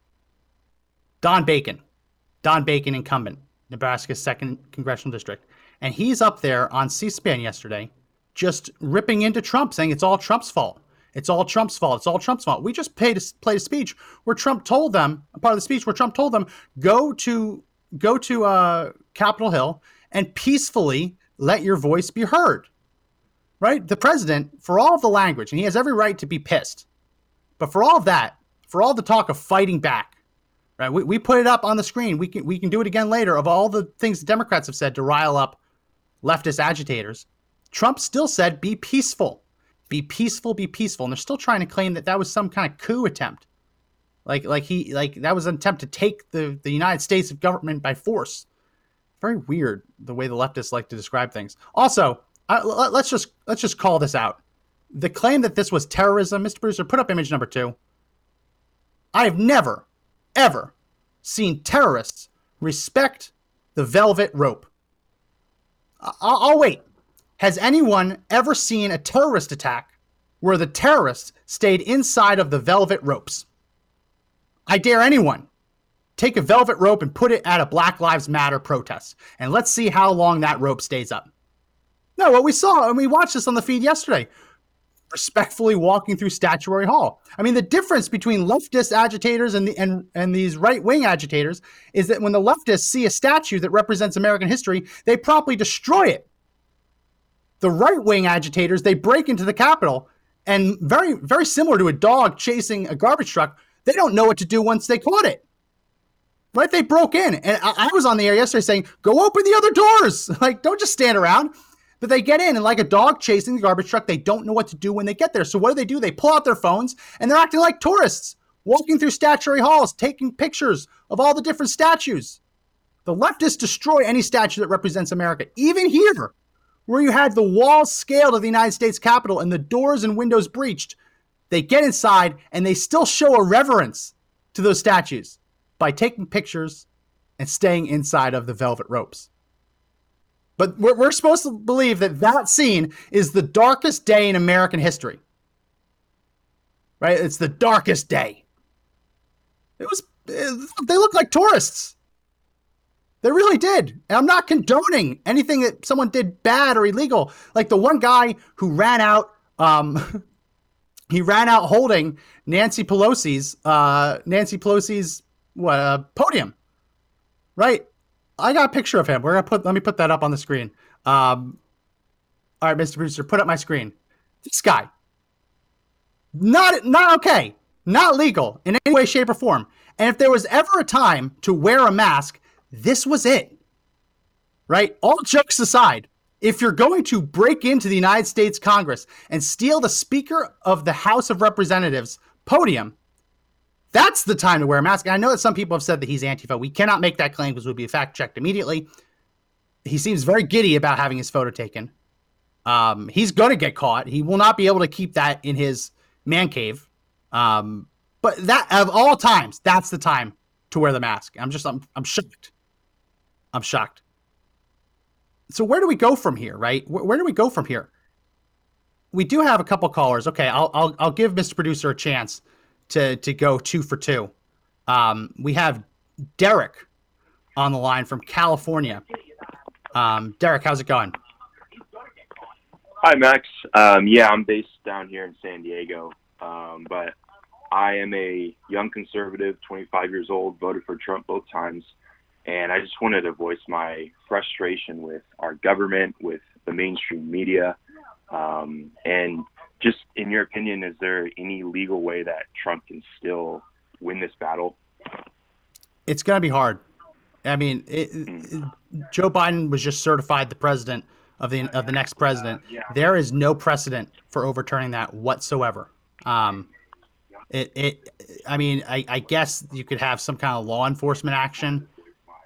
Bacon, incumbent, Nebraska's 2nd congressional district. And he's up there on C-SPAN yesterday just ripping into Trump, saying it's all Trump's fault. It's all Trump's fault. It's all Trump's fault. We just played a speech where Trump told them, a part of the speech where Trump told them, go to Capitol Hill and peacefully let your voice be heard. Right? The president, for all of the language, and he has every right to be pissed, but for all of that, for all the talk of fighting back, right? We put it up on the screen. We can do it again later of all the things the Democrats have said to rile up leftist agitators. Trump still said, be peaceful, be peaceful, be peaceful. And they're still trying to claim that was some kind of coup attempt. Like that was an attempt to take the United States of government by force. Very weird the way the leftists like to describe things. Also, let's just call this out. The claim that this was terrorism, Mr. Producer, put up image number 2. I have never, ever seen terrorists respect the velvet rope. I'll wait. Has anyone ever seen a terrorist attack where the terrorists stayed inside of the velvet ropes? I dare anyone take a velvet rope and put it at a Black Lives Matter protest, and let's see how long that rope stays up. No, what we saw, and we watched this on the feed yesterday, respectfully walking through Statuary Hall. I mean, the difference between leftist agitators and these right-wing agitators is that when the leftists see a statue that represents American history, they promptly destroy it. The right-wing agitators, they break into the Capitol, and very, very similar to a dog chasing a garbage truck, they don't know what to do once they caught it. Right? They broke in. And I was on the air yesterday saying, go open the other doors. Like, don't just stand around. But they get in, and like a dog chasing the garbage truck, they don't know what to do when they get there. So what do? They pull out their phones, and they're acting like tourists, walking through statuary halls, taking pictures of all the different statues. The leftists destroy any statue that represents America. Even here, where you had the walls scaled of the United States Capitol and the doors and windows breached, they get inside, and they still show a reverence to those statues by taking pictures and staying inside of the velvet ropes. But we're supposed to believe that scene is the darkest day in American history. Right? It's the darkest day. They look like tourists. They really did. And I'm not condoning anything that someone did bad or illegal. Like the one guy who ran out, he ran out holding Nancy Pelosi's podium. Right? I got a picture of him. Let me put that up on the screen. All right, Mr. Producer, put up my screen. This guy. Not okay. Not legal in any way, shape, or form. And if there was ever a time to wear a mask, this was it. Right? All jokes aside, if you're going to break into the United States Congress and steal the Speaker of the House of Representatives podium, that's the time to wear a mask. And I know that some people have said that he's Antifa. We cannot make that claim because we'll be fact-checked immediately. He seems very giddy about having his photo taken. He's going to get caught. He will not be able to keep that in his man cave. But that, of all times, that's the time to wear the mask. I'm shocked. I'm shocked. So where do we go from here, right? Where do we go from here? We do have a couple callers. Okay, I'll give Mr. Producer a chance to go 2 for 2. We have Derek on the line from California. Derek, how's it going? Hi, Max. I'm based down here in San Diego, but I am a young conservative, 25 years old, voted for Trump both times, and I just wanted to voice my frustration with our government, with the mainstream media, and just in your opinion, is there any legal way that Trump can still win this battle? It's going to be hard. I mean, Joe Biden was just certified the president of the next president. There is no precedent for overturning that whatsoever. I guess you could have some kind of law enforcement action,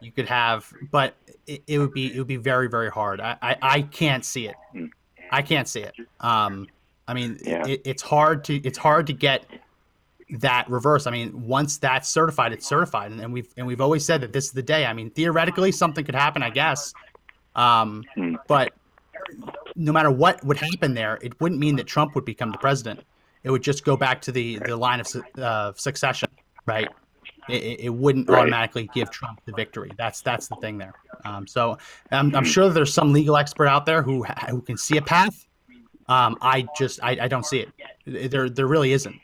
You could have, but it would be very, very hard. I can't see it. I can't see it. I mean, it's hard to get that reverse. I mean, once that's certified, it's certified, and we've always said that this is the day. I mean, theoretically, something could happen, I guess, but no matter what would happen there, it wouldn't mean that Trump would become the president. It would just go back to the line of succession, right? It wouldn't automatically give Trump the victory. That's the thing there. So I'm sure there's some legal expert out there who can see a path. I don't see it. There really isn't.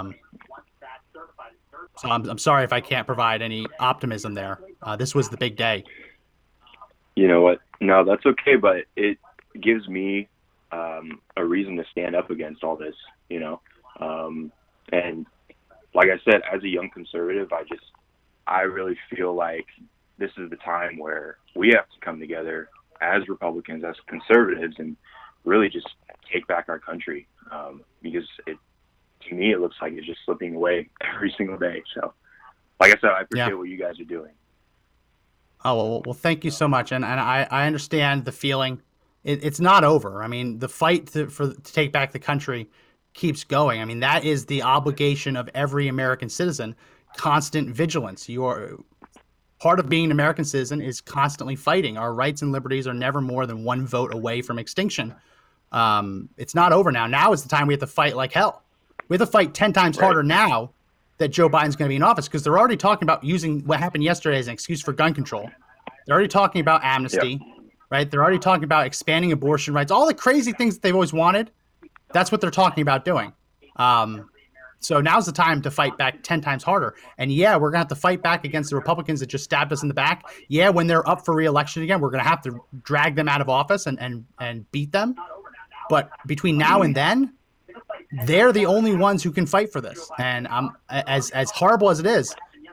So I'm sorry if I can't provide any optimism there. This was the big day. You know what? No, that's okay. But it gives me a reason to stand up against all this. You know, and like I said, as a young conservative, I really feel like this is the time where we have to come together as Republicans, as conservatives, and really just take back our country. Because to me, it looks like it's just slipping away every single day. So, like I said, I appreciate what you guys are doing. Oh, well, thank you so much. And I understand the feeling. It's not over. I mean, the fight to take back the country keeps going. I mean, that is the obligation of every American citizen, constant vigilance. Part of being an American citizen is constantly fighting. Our rights and liberties are never more than one vote away from extinction. It's not over now. Now is the time we have to fight like hell. We have to fight 10 times harder now that Joe Biden's going to be in office, because they're already talking about using what happened yesterday as an excuse for gun control. They're already talking about amnesty, right? They're already talking about expanding abortion rights, all the crazy things that they've always wanted. That's what they're talking about doing. So now's the time to fight back 10 times harder. And yeah, we're going to have to fight back against the Republicans that just stabbed us in the back. Yeah, when they're up for re-election again, we're going to have to drag them out of office and beat them. But between now and then, they're the only ones who can fight for this. And as horrible as it is,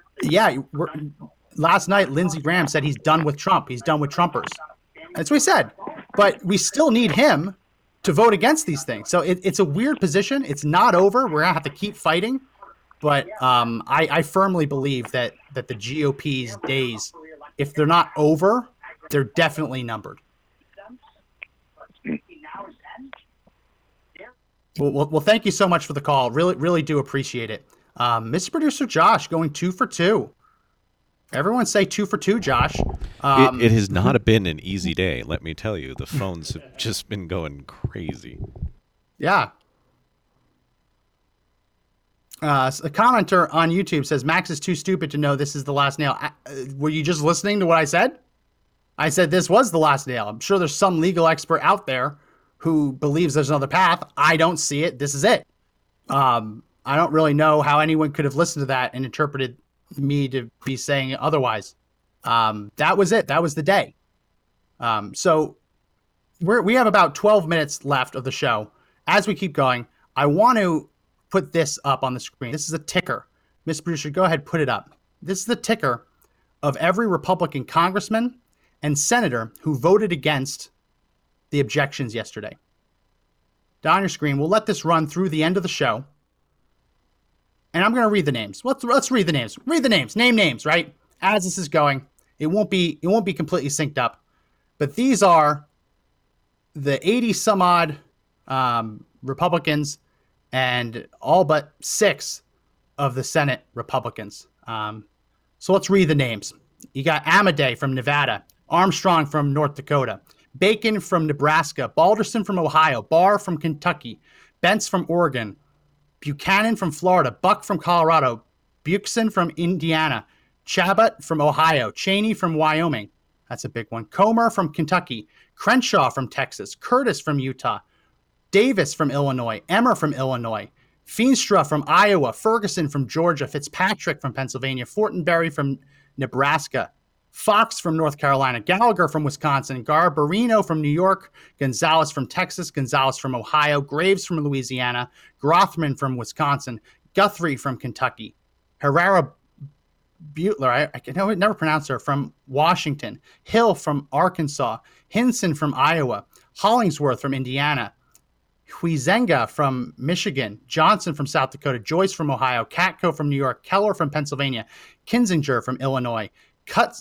last night, Lindsey Graham said he's done with Trump. He's done with Trumpers. That's what he said. But we still need him to vote against these things. So it's a weird position. It's not over. We're going to have to keep fighting. But I firmly believe that the GOP's days, if they're not over, they're definitely numbered. Well, thank you so much for the call. Really, really do appreciate it. Mr. Producer Josh going 2 for 2. Everyone say 2 for 2, Josh. It has not been an easy day, let me tell you. The phones have just been going crazy. Yeah. A commenter on YouTube says, Max is too stupid to know this is the last nail. Were you just listening to what I said? I said this was the last nail. I'm sure there's some legal expert out there who believes there's another path. I don't see it. This is it. I don't really know how anyone could have listened to that and interpreted me to be saying otherwise. That was it. That was the day. So we have about 12 minutes left of the show. As we keep going, I want to put this up on the screen. This is a ticker. Ms. Producer, go ahead, put it up. This is the ticker of every Republican congressman and senator who voted against the objections yesterday. Down your screen, we'll let this run through the end of the show. And I'm going to read the names. Let's read the names. Read the names. Name names, right? As this is going, it won't be completely synced up. But these are the 80 some odd Republicans and all but 6 of the Senate Republicans. So let's read the names. You got Amadei from Nevada, Armstrong from North Dakota, Bacon from Nebraska, Balderson from Ohio, Barr from Kentucky, Bentz from Oregon, Buchanan from Florida, Buck from Colorado, Buxton from Indiana, Chabot from Ohio, Cheney from Wyoming. That's a big one. Comer from Kentucky, Crenshaw from Texas, Curtis from Utah, Davis from Illinois, Emmer from Illinois, Feenstra from Iowa, Ferguson from Georgia, Fitzpatrick from Pennsylvania, Fortenberry from Nebraska, Fox from North Carolina, Gallagher from Wisconsin, Garbarino from New York, Gonzalez from Texas, Gonzalez from Ohio, Graves from Louisiana, Grothman from Wisconsin, Guthrie from Kentucky, Herrera Butler, I can never pronounce her, from Washington, Hill from Arkansas, Hinson from Iowa, Hollingsworth from Indiana, Huizenga from Michigan, Johnson from South Dakota, Joyce from Ohio, Katko from New York, Keller from Pennsylvania, Kinzinger from Illinois,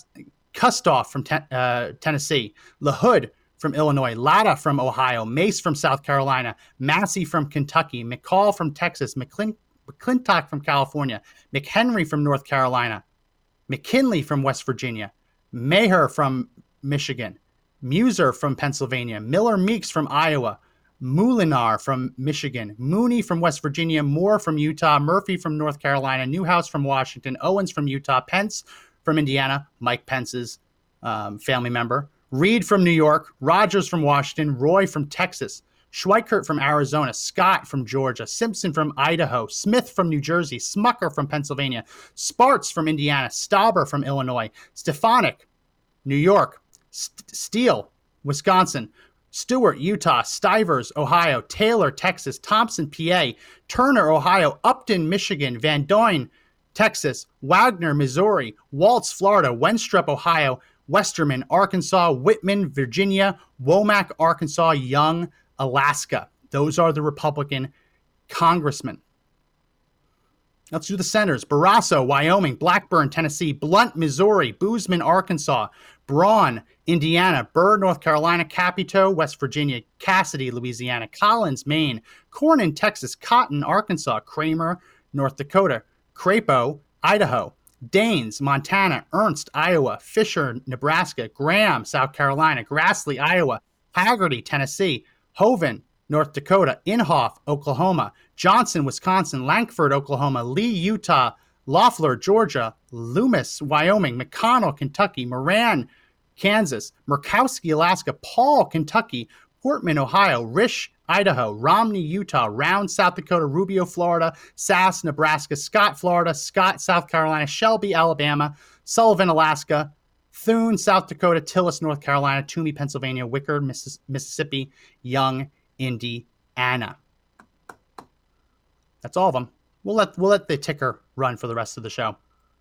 Kustoff from Tennessee, LaHood from Illinois, Latta from Ohio, Mace from South Carolina, Massey from Kentucky, McCall from Texas, McClintock from California, McHenry from North Carolina, McKinley from West Virginia, Maher from Michigan, Muser from Pennsylvania, Miller Meeks from Iowa, Moulinar from Michigan, Mooney from West Virginia, Moore from Utah, Murphy from North Carolina, Newhouse from Washington, Owens from Utah, Pence from Indiana, Mike Pence's family member, Reed from New York, Rogers from Washington, Roy from Texas, Schweikert from Arizona, Scott from Georgia, Simpson from Idaho, Smith from New Jersey, Smucker from Pennsylvania, Sparts from Indiana, Stauber from Illinois, Stefanik, New York, Steele, Wisconsin, Stewart, Utah, Stivers, Ohio, Taylor, Texas, Thompson, PA, Turner, Ohio, Upton, Michigan, Van Doyne, Texas, Wagner, Missouri, Waltz, Florida, Wenstrup, Ohio, Westerman, Arkansas, Whitman, Virginia, Womack, Arkansas, Young, Alaska. Those are the Republican congressmen. Let's do the senators. Barrasso, Wyoming, Blackburn, Tennessee, Blunt, Missouri, Boozman, Arkansas, Braun, Indiana, Burr, North Carolina, Capito, West Virginia, Cassidy, Louisiana, Collins, Maine, Cornyn, Texas, Cotton, Arkansas, Kramer, North Dakota, Crapo, Idaho, Daines, Montana, Ernst, Iowa, Fisher, Nebraska, Graham, South Carolina, Grassley, Iowa, Haggerty, Tennessee, Hoven, North Dakota, Inhofe, Oklahoma, Johnson, Wisconsin, Lankford, Oklahoma, Lee, Utah, Loeffler, Georgia, Loomis, Wyoming, McConnell, Kentucky, Moran, Kansas, Murkowski, Alaska, Paul, Kentucky, Portman, Ohio, Risch, Idaho, Romney, Utah, Round, South Dakota, Rubio, Florida, Sass, Nebraska, Scott, Florida, Scott, South Carolina, Shelby, Alabama, Sullivan, Alaska, Thune, South Dakota, Tillis, North Carolina, Toomey, Pennsylvania, Wicker, Mississippi, Young, Indiana. That's all of them. We'll let the ticker run for the rest of the show.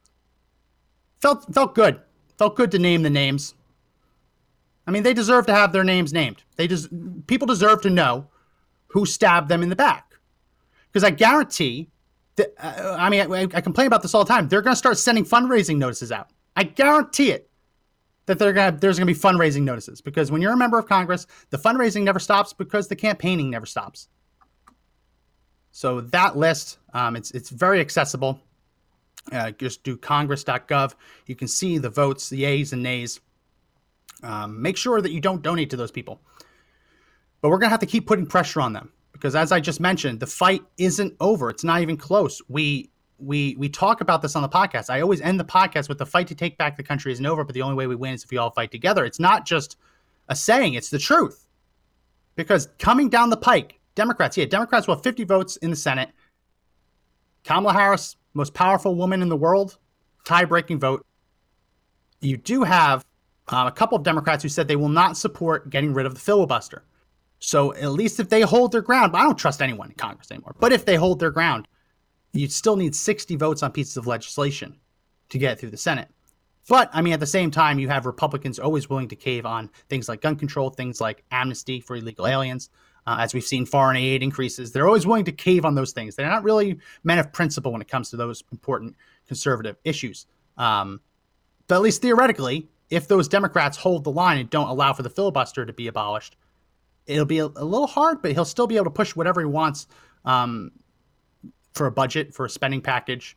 Felt good. Felt good to name the names. I mean, they deserve to have their names named. People deserve to know who stabbed them in the back. Because I guarantee that, I complain about this all the time. They're going to start sending fundraising notices out. I guarantee it that there's going to be fundraising notices. Because when you're a member of Congress, the fundraising never stops because the campaigning never stops. So that list, it's very accessible. Just do congress.gov. You can see the votes, the yeas and nays. Make sure that you don't donate to those people. But we're going to have to keep putting pressure on them because, as I just mentioned, the fight isn't over. It's not even close. We talk about this on the podcast. I always end the podcast with the fight to take back the country isn't over, but the only way we win is if we all fight together. It's not just a saying. It's the truth. Because coming down the pike, Democrats will have 50 votes in the Senate. Kamala Harris, most powerful woman in the world, tie-breaking vote. You do have a couple of Democrats who said they will not support getting rid of the filibuster. So at least if they hold their ground, I don't trust anyone in Congress anymore, but if they hold their ground, you'd still need 60 votes on pieces of legislation to get through the Senate. But, at the same time, you have Republicans always willing to cave on things like gun control, things like amnesty for illegal aliens. As we've seen foreign aid increases, they're always willing to cave on those things. They're not really men of principle when it comes to those important conservative issues. But at least theoretically, if those Democrats hold the line and don't allow for the filibuster to be abolished, it'll be a little hard, but he'll still be able to push whatever he wants for a budget, for a spending package.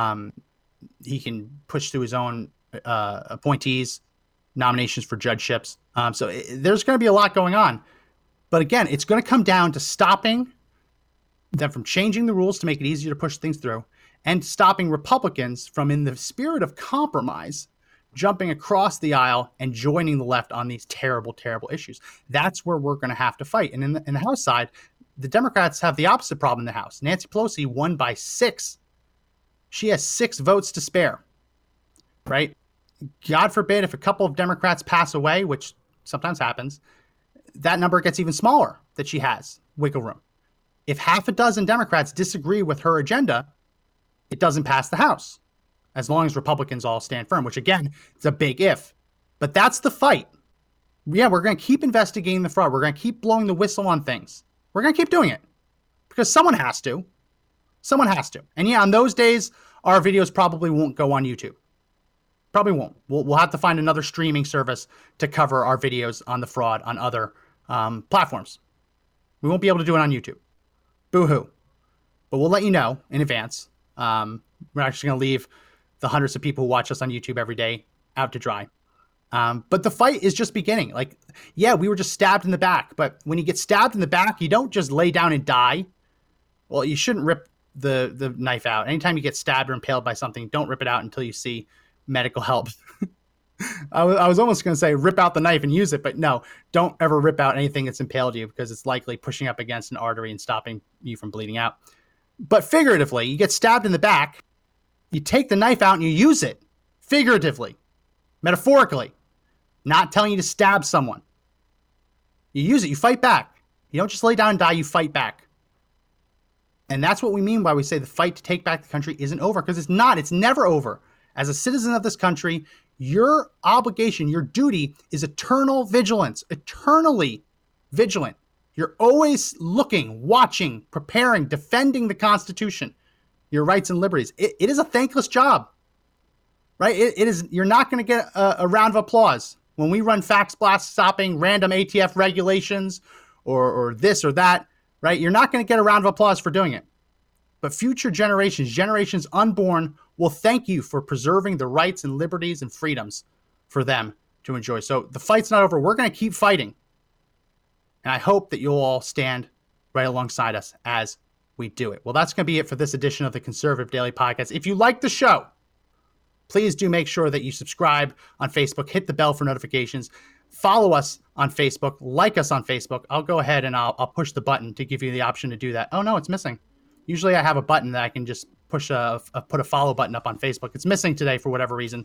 He can push through his own appointees, nominations for judgeships. So there's going to be a lot going on. But again, it's going to come down to stopping them from changing the rules to make it easier to push things through and stopping Republicans from, in the spirit of compromise, jumping across the aisle and joining the left on these terrible, terrible issues. That's where we're going to have to fight. And in the House side, the Democrats have the opposite problem in the House. Nancy Pelosi won by 6. She has 6 votes to spare, right? God forbid if a couple of Democrats pass away, which sometimes happens, that number gets even smaller that she has wiggle room. If half a dozen Democrats disagree with her agenda, it doesn't pass the House, as long as Republicans all stand firm, which again, it's a big if. But that's the fight. Yeah, we're going to keep investigating the fraud. We're going to keep blowing the whistle on things. We're going to keep doing it because someone has to. Someone has to. And yeah, on those days, our videos probably won't go on YouTube. Probably won't. We'll have to find another streaming service to cover our videos on the fraud on other platforms. We won't be able to do it on YouTube. Boo-hoo. But we'll let you know in advance. We're actually going to leave the hundreds of people who watch us on YouTube every day out to dry. But the fight is just beginning. Like, yeah, we were just stabbed in the back. But when you get stabbed in the back, you don't just lay down and die. Well, you shouldn't rip the knife out. Anytime you get stabbed or impaled by something, don't rip it out until you see medical help. I was almost going to say rip out the knife and use it, but no, don't ever rip out anything that's impaled you because it's likely pushing up against an artery and stopping you from bleeding out. But figuratively, you get stabbed in the back, you take the knife out and you use it. Figuratively, metaphorically, not telling you to stab someone. You use it, you fight back. You don't just lay down and die, you fight back. And that's what we mean by we say the fight to take back the country isn't over, because it's not. It's never over. As a citizen of this country, your obligation, your duty is eternal vigilance, eternally vigilant. You're always looking, watching, preparing, defending the Constitution, your rights and liberties. It is a thankless job, right? It is. You're not going to get a round of applause when we run fax blasts stopping random ATF regulations or this or that, right? You're not going to get a round of applause for doing it. But future generations unborn, will thank you for preserving the rights and liberties and freedoms for them to enjoy. So the fight's not over. We're going to keep fighting. And I hope that you'll all stand right alongside us as we do it. Well, that's going to be it for this edition of the Conservative Daily Podcast. If you like the show, please do make sure that you subscribe on Facebook, hit the bell for notifications, follow us on Facebook, like us on Facebook. I'll go ahead and I'll push the button to give you the option to do that. Oh, no, it's missing. Usually I have a button that I can just push put a follow button up on Facebook. It's missing today for whatever reason.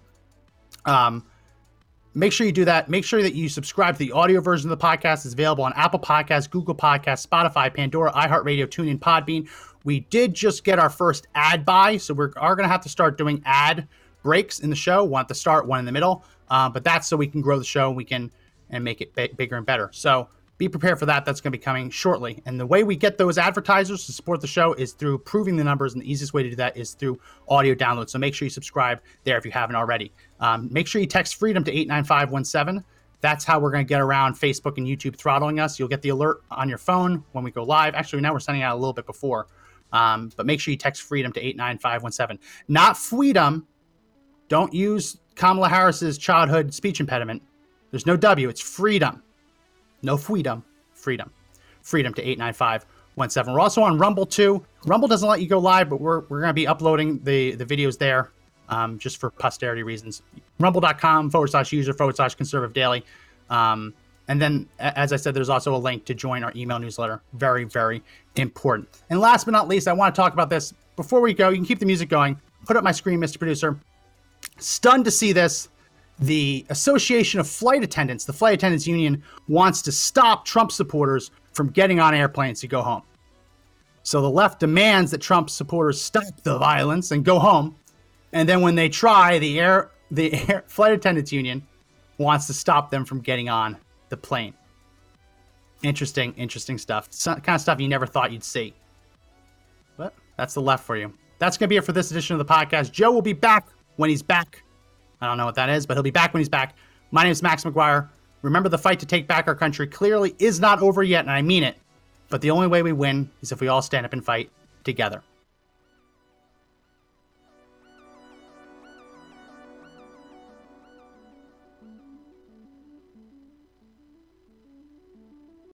Make sure you do that. Make sure that you subscribe to the audio version of the podcast. It's available on Apple Podcasts, Google Podcasts, Spotify, Pandora, iHeartRadio, TuneIn, Podbean. We did just get our first ad buy, so we are going to have to start doing ad breaks in the show. One at the start, one in the middle. But that's so we can grow the show and make it bigger and better. So be prepared for that. That's going to be coming shortly. And the way we get those advertisers to support the show is through proving the numbers. And the easiest way to do that is through audio download. So make sure you subscribe there if you haven't already. Make sure you text FREEDOM to 89517. That's how we're going to get around Facebook and YouTube throttling us. You'll get the alert on your phone when we go live. Actually, now we're sending out a little bit before. But make sure you text FREEDOM to 89517. Not FWEEDOM. Don't use Kamala Harris's childhood speech impediment. There's no W. It's FREEDOM. No FWEEDOM, freedom. FREEDOM to 89517. We're also on Rumble too. Rumble doesn't let you go live, but we're going to be uploading the videos there just for posterity reasons. Rumble.com/user/conservative daily. And then, as I said, there's also a link to join our email newsletter. Very, very important. And last but not least, I want to talk about this. Before we go, you can keep the music going. Put up my screen, Mr. Producer. Stunned to see this. The Association of Flight Attendants, the Flight Attendants Union, wants to stop Trump supporters from getting on airplanes to go home. So the left demands that Trump supporters stop the violence and go home. And then when they try, the Flight Attendants Union wants to stop them from getting on the plane. Interesting stuff. Some kind of stuff you never thought you'd see. But that's the left for you. That's going to be it for this edition of the podcast. Joe will be back when he's back. I don't know what that is, but he'll be back when he's back. My name is Max McGuire. Remember, the fight to take back our country clearly is not over yet, and I mean it. But the only way we win is if we all stand up and fight together.